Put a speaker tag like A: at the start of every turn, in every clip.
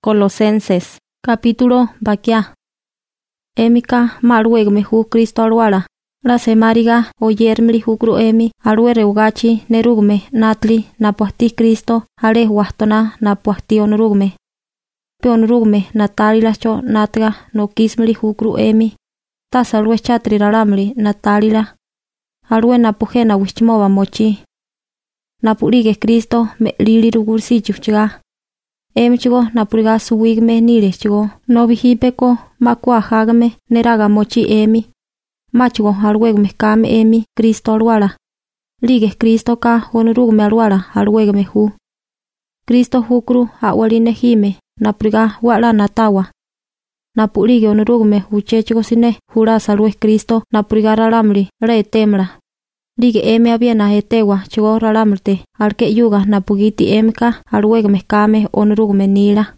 A: Colosenses, capítulo baquia. Emika maruegme hu Cristo aluara. La semariga oyermli hukru emi alue reugachi nerugme natli napuasti Cristo ale huastona napuasti onrugme. Pe onrugme natalilacho natga no kismli hukru emi. Tas alue chatri ralamli natalila. Alue napujena wichmova mochi. Napurige Cristo me lili rugursi chuchga. Emichigo napuriga suwigme nire chigo no vihipeko makua hagme neraga mochi emi. Machigo alwegme kame emi Cristo aluara. Lige Cristo ka onurugme aluara alwegme hu. Cristo hukru awaline hime napuriga wala natawa. Napurige onurugme huchechigo sine hura salwe Cristo napuriga ralamri re temla. Lige emi abiena etewa chigo ralamrte alke yuga napugiti emka alwegme kame onurugme nila.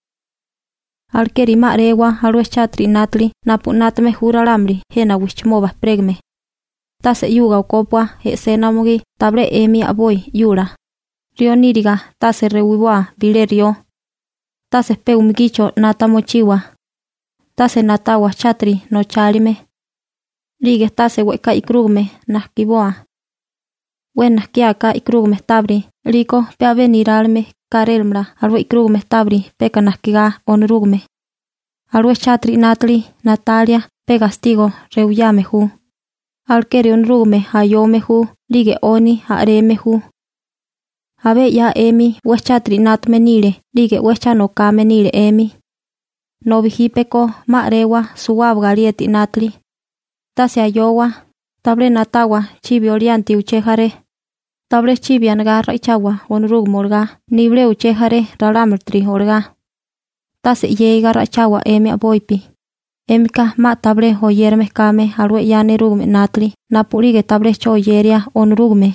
A: Alkeri marewa alwe chatri natli napunatme huralamri hena wichmova pregme. Tase yuga okopwa senamugi tabre emi aboy yura. Rio niriga tase rewiwa bile rio. Tase peumgicho natamochiwa. Tase natawa chatri no chalime. Lige tase weka ikrugme nakiboa. Wena kiaka ikrugme tabri liko pea veniralme karelmra alwe ikrugme tabri peka nakiga onrugme. Alwe chatri natli Natalia pe gastigo reuyame hu. Alkeri onrugme ayome hu lige oni areme hu. Abe ya emi we chatri natme nile lige wecha no kame nile emi. No vihipeko marewa suwab galieti natli. Tase ayowa, tabre natawa chibi orianti uchejare. Tabre chibi anagarra ichawa onrugmorga, nible uchejare ralamrtri orga. Tase yeiga rachawa emi aboipi. Emika ma tabre oyerme kame alwe yane rugme natli, napurige tabre choyeria onrugme.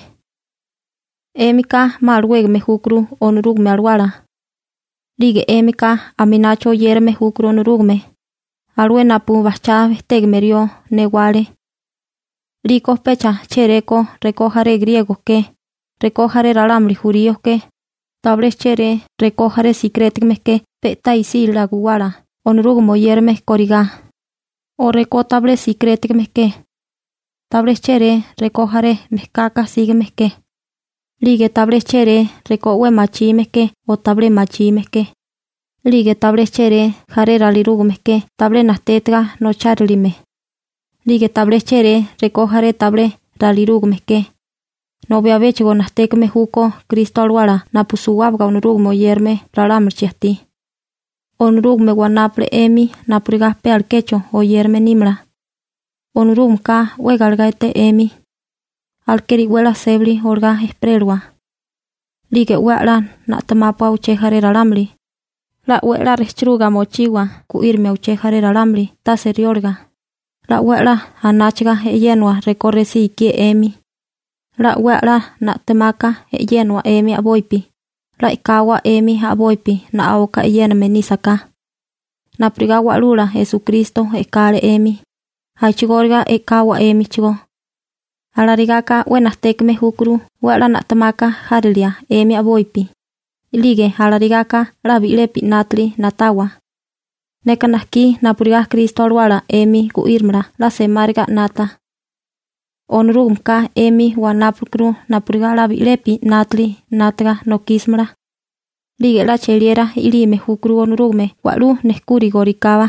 A: Emika ma alwegme hukru onrugme alwara. Lige emika aminacho yerme hukru onrugme. Alwe napu bacha tegmerio neguale. Rico pecha chereko recojare griegos que. Recojare ralamri judíos que. Tabre chere recojare secretmes que. Peta isi la guara. Onrugmo yermes coriga. O reco tabre secretmes que. Tabre chere recojare mezcaca sigmes que. Ligue tabre chere recowe machimes que. O tabre machimes que. Lige tabre chere jarera lirugmes que tabre nastetra no charlime. Lige tabre chere recojare tabre ralirugmes que. No beabechego nastekme juko Cristo aluara napusuwabga onrugmo yerme ralamrchiasti. Onrugme guanapre emi napurigaspe alquecho o yerme nimla. Onrugmka wegalgaete emi. Alkeri huela sebli orga esprelwa. Lige huela natamapa uchejare ralamri. La huela restruga mochiwa kuirme uchejare ralamri tase riorga. La huela anachga eyenwa recorre si kie emi. La huela natemaka eyenwa emi aboipi. La ikawa emi aboipi na aoka eyenme nisaka. Na prigawa lula Jesucristo ekale emi. Hachigorga ekawa emi chigo. Alarigaka wenastekme hukru huela natemaka harilia emi aboipi. Lige alarigaka rabilepi natli natawa. Nekanaski napuriga Cristo aluara emi kuirmra la semarga nata. Onrugmka emi wanapukru napuriga rabilepi natli natga no kismra. Lige la cheliera ilime hukru onrugme walu neskuri gorikaba.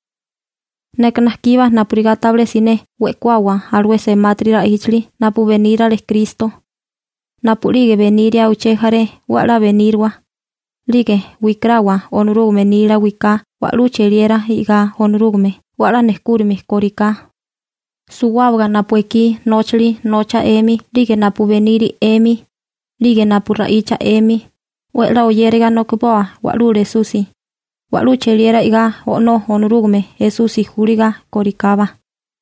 A: Nekanaskiva napuriga tablesine wekwawa alwe sematrira ichli napu venira les Cristo. Napurige veniria uchejare wala venirwa. Lige wikrawa onrugme nila wika walu cheliera iga onrugme wala neskurme korika. Suwabga napueki nochli nocha emi lige napu veniri emi. Lige napu raicha emi. Wela oyerga nokboa walu resusi. Walu cheliera iga ono onrugme Jesusi juriga korikaba.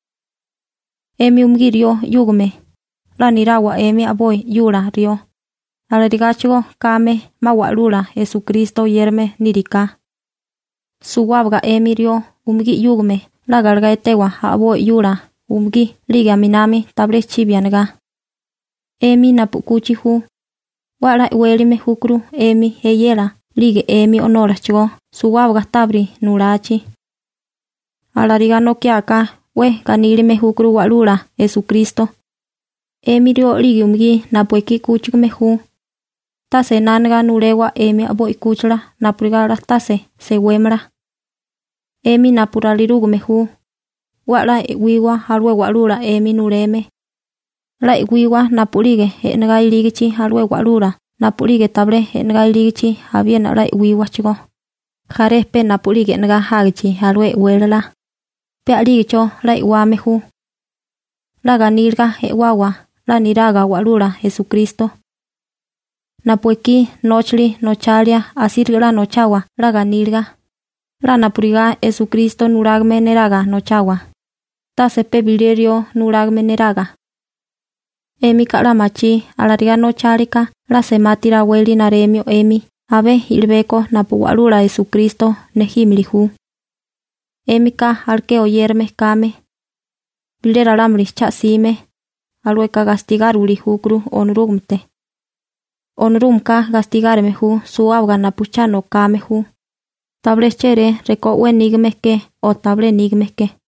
A: Emi umgirio yugme. La nirawa emi aboy yura rio. Alarigachigo kame mawalula Jesucristo yerme nirika. Suwabga emi rio umgi yugme la galgaetewa aboy yura umgi liga minami tabre chibianaga. Emi napukuchi hu. Wala welime hukru emi eyela lige emi onorachgo suwabga tabri nurachi. Alariga no kiaka we ganili mejukru walula Jesucristo. Emi rio ligi umgi napueki kuchuk meju. Tase nanga nurewa emi abo ikuchla napurigala tase sewemla. Emi napuralirugu meju. Wala wiwa halwe walula emi nureme. La wiwa napulige enga iligichi halwe walula napulige table enga iligichi habiena la wiwa chigo. Jarespe napulige enga hagichi halwe welala. Pe aligicho la iwameju. La ganilga wawa la niraga walula Jesucristo. Napueki nochli nochalia asirgla nochawa la ganilga. La napuriga Jesucristo nuragme neraga nochawa. Tase pebilerio nuragme neraga. Emi kalamachi alariga nochalika la sematira weli naremio emi abe ilbeko napu walula Jesucristo nejimilihu. Emika alke oyerme kame. Bilera lamri chasime. Alweka gastigaruli hukru onurumte. Onurumka gastigaremehu suabga napuchano kamehu. Table chere reko wenigmeke o table nigmeke.